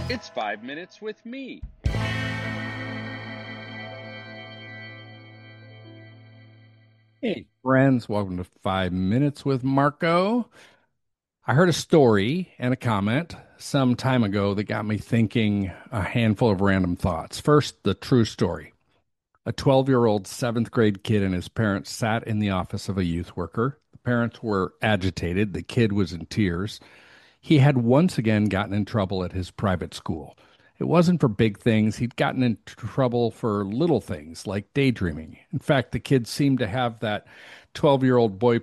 It's 5 minutes with me. Hey, friends, welcome to 5 Minutes with Marco. I heard a story and a comment some time ago that got me thinking a handful of random thoughts. First, the true story. A 12-year-old seventh grade kid and his parents sat in the office of a youth worker. The parents were agitated. The kid was in tears. He had once again gotten in trouble at his private school. It wasn't for big things. He'd gotten in trouble for little things like daydreaming. In fact, the kid seemed to have that 12-year-old boy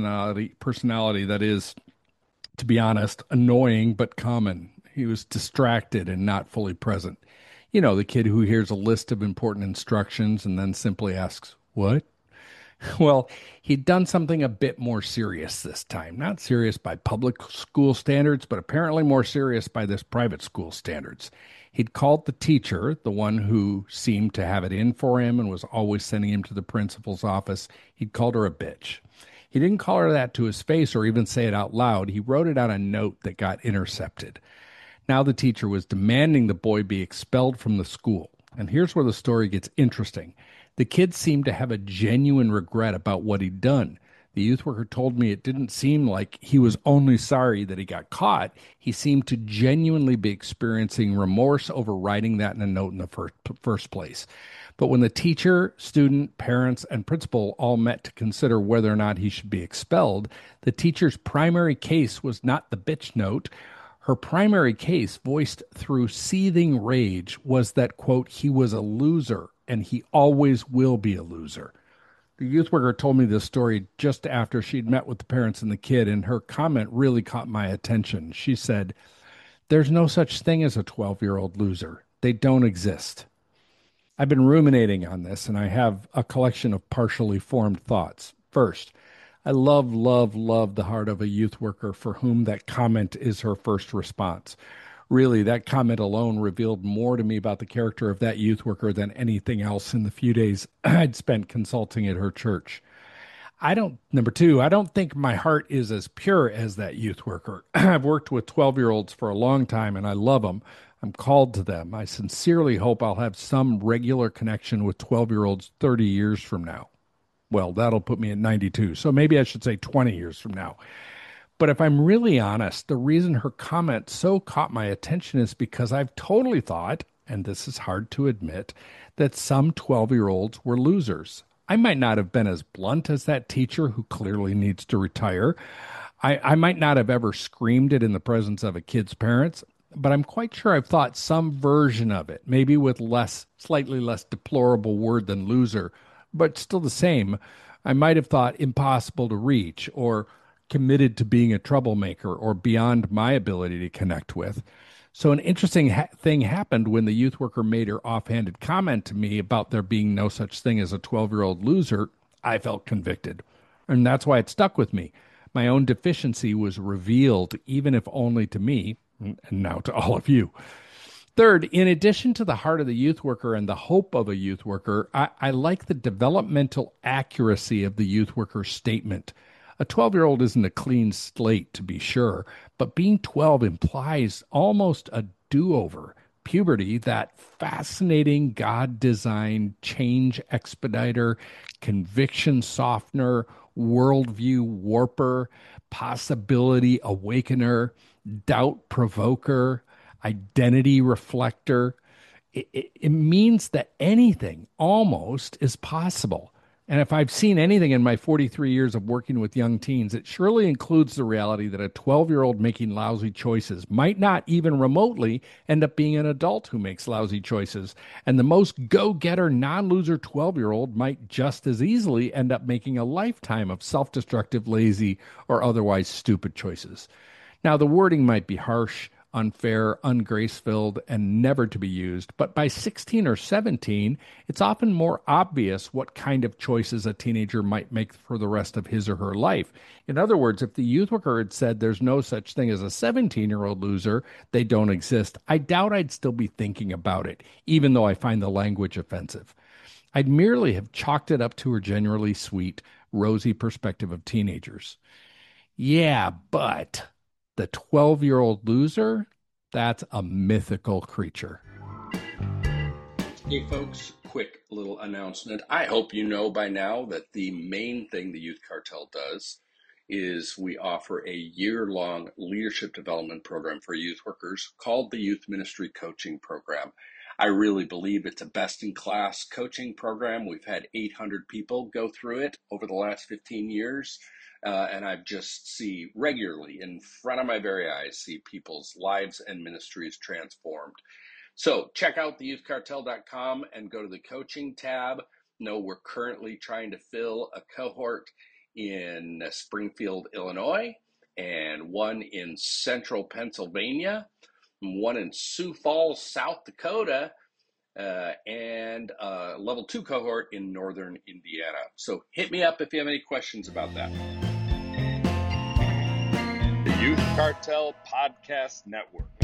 personality that is, to be honest, annoying but common. He was distracted and not fully present. You know, the kid who hears a list of important instructions and then simply asks, "What?" Well, he'd done something a bit more serious this time. Not serious by public school standards, but apparently more serious by this private school standards. He'd called the teacher, the one who seemed to have it in for him and was always sending him to the principal's office. He'd called her a bitch. He didn't call her that to his face or even say it out loud. He wrote it on a note that got intercepted. Now the teacher was demanding the boy be expelled from the school. And here's where the story gets interesting. The kid seemed to have a genuine regret about what he'd done. The youth worker told me it didn't seem like he was only sorry that he got caught. He seemed to genuinely be experiencing remorse over writing that in a note in the first place. But when the teacher, student, parents, and principal all met to consider whether or not he should be expelled, the teacher's primary case was not the bitch note. Her primary case, voiced through seething rage, was that, quote, he was a loser and he always will be a loser. The youth worker told me this story just after she'd met with the parents and the kid, and her comment really caught my attention. She said, "There's no such thing as a 12-year-old loser. They don't exist." I've been ruminating on this, and I have a collection of partially formed thoughts. First, I love, love, love the heart of a youth worker for whom that comment is her first response. Really, that comment alone revealed more to me about the character of that youth worker than anything else in the few days I'd spent consulting at her church. Number two, I don't think my heart is as pure as that youth worker. I've worked with 12-year-olds for a long time and I love them. I'm called to them. I sincerely hope I'll have some regular connection with 12-year-olds 30 years from now. Well, that'll put me at 92. So maybe I should say 20 years from now. But if I'm really honest, the reason her comment so caught my attention is because I've totally thought, and this is hard to admit, that some 12-year-olds were losers. I might not have been as blunt as that teacher who clearly needs to retire. I might not have ever screamed it in the presence of a kid's parents, but I'm quite sure I've thought some version of it, maybe with slightly less deplorable word than loser, but still the same. I might have thought impossible to reach or committed to being a troublemaker or beyond my ability to connect with. So, an interesting thing happened when the youth worker made her offhanded comment to me about there being no such thing as a 12-year-old loser. I felt convicted. And that's why it stuck with me. My own deficiency was revealed, even if only to me, and now to all of you. Third, in addition to the heart of the youth worker and the hope of a youth worker, I like the developmental accuracy of the youth worker's statement. A 12-year-old isn't a clean slate, to be sure, but being 12 implies almost a do over. Puberty, that fascinating God designed change expediter, conviction softener, worldview warper, possibility awakener, doubt provoker, identity reflector. It means that anything almost is possible. And if I've seen anything in my 43 years of working with young teens, it surely includes the reality that a 12-year-old making lousy choices might not even remotely end up being an adult who makes lousy choices. And the most go-getter, non-loser 12-year-old might just as easily end up making a lifetime of self-destructive, lazy, or otherwise stupid choices. Now, the wording might be harsh, unfair, ungrace-filled, and never to be used, but by 16 or 17, it's often more obvious what kind of choices a teenager might make for the rest of his or her life. In other words, if the youth worker had said there's no such thing as a 17-year-old loser, they don't exist, I doubt I'd still be thinking about it, even though I find the language offensive. I'd merely have chalked it up to her generally sweet, rosy perspective of teenagers. Yeah, but the 12-year-old loser, That's a mythical creature. Hey folks, quick little announcement. I hope you know by now that the main thing the Youth Cartel does is we offer a year-long leadership development program for youth workers called the Youth Ministry Coaching Program. I really believe it's a best-in-class coaching program. We've had 800 people go through it over the last 15 years. And I just see regularly in front of my very eyes, see people's lives and ministries transformed. So check out theyouthcartel.com and go to the coaching tab. No, we're currently trying to fill a cohort in Springfield, Illinois, and one in central Pennsylvania, one in Sioux Falls, South Dakota, and a level 2 cohort in northern Indiana. So hit me up if you have any questions about that. The Youth Cartel Podcast Network.